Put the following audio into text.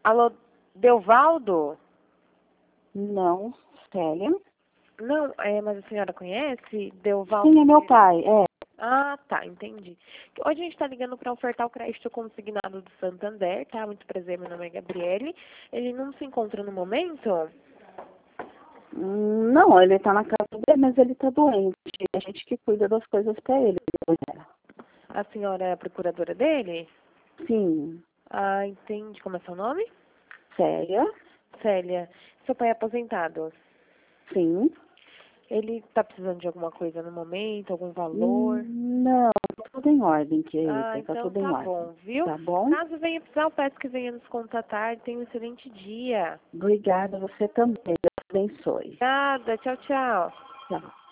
Alô, Delvaldo? Não, Célia. Não, mas a senhora conhece Delvaldo? Sim, é meu pai, é. Ah, tá, entendi. Hoje a gente está ligando para ofertar o crédito consignado do Santander, tá? Muito prazer, meu nome é Gabriele. Ele não se encontra no momento? Não, ele tá na casa dele, mas ele tá doente. A gente que cuida das coisas pra ele. A senhora é a procuradora dele? Sim, Ah, entendi. Como é seu nome? Célia. Célia. Seu pai é aposentado? Sim. Ele está precisando de alguma coisa no momento, algum valor? Não, tá tudo em ordem, querida. Ah, Tá então tudo em tá ordem. bom, viu? Tá bom? Caso venha precisar, eu peço que venha nos contatar. Tenha um excelente dia. Obrigada, você também. Deus abençoe. Obrigada. Tchau, tchau. Tchau.